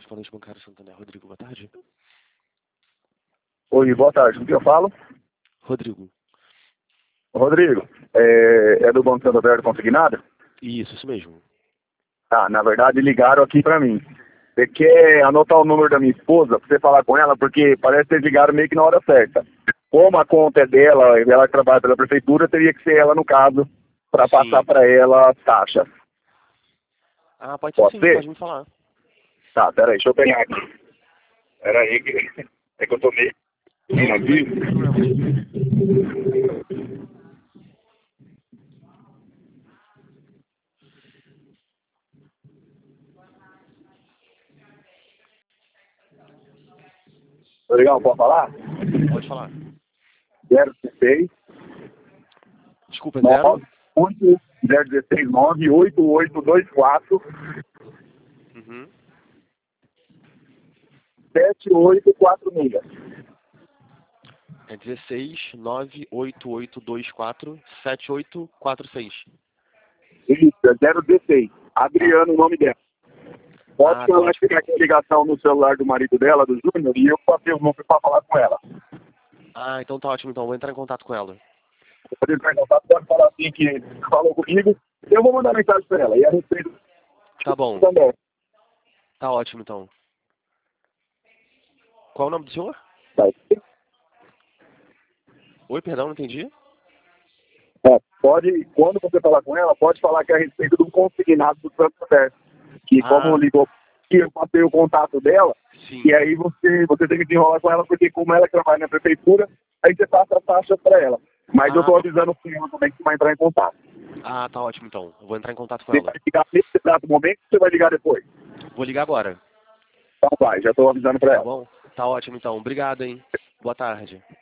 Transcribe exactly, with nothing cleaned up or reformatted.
correspondente bancário Santander. Rodrigo, boa tarde. Oi, boa tarde. Com quem eu falo? Rodrigo. Rodrigo, é, é do Banco Santander Consignado? Isso, isso mesmo. Ah, na verdade ligaram aqui pra mim. Você quer anotar o número da minha esposa pra você falar com ela? Porque parece que eles ligaram meio que na hora certa. Como a conta é dela, ela trabalha pela prefeitura, teria que ser ela no caso, pra passar Sim. pra ela as taxas. Ah, pode ser Pode sim, ser? pode me falar. Tá, peraí, deixa eu pegar aqui. Peraí, que é que eu tô meio... Não, tudo bem, sem problemas. Legal, pode falar? Pode falar. zero seis Desculpa, zero? oito zero um seis nove oito oito dois quatro Uhum. sete oito quatro seis. É dezesseis, nove, oito oito dois quatro, sete oito quatro seis. Isso, é zero um seis. Adriano, o nome dela. Pode Ah, tá falar que ótimo. tem aqui a ligação no celular do marido dela, do Júnior, e eu passei o número para falar com ela. Ah, então tá ótimo, então. Vou entrar em contato com ela. Pode entrar em contato, pode falar assim que falou comigo. Eu vou mandar mensagem para ela. E a respeito Tá bom. também. Tá ótimo, então. Qual é o nome do senhor? Tá. Oi, perdão, não entendi. É, pode, quando você falar com ela, pode falar que é a respeito do consignado do Santander. Que como Ah, ligou, que eu passei o contato dela, sim. e aí você, você tem que desenrolar com ela, porque como ela trabalha na prefeitura, aí você passa a taxa para ela. Mas eu Ah, estou avisando o senhor também que vai entrar em contato. ah, tá ótimo, então. Eu vou entrar em contato com Você ela. vai ligar nesse exato momento, você vai ligar depois. Vou ligar agora. Então vai, já estou avisando para Tá ela. bom? Tá ótimo, então. Obrigado, hein. Boa tarde.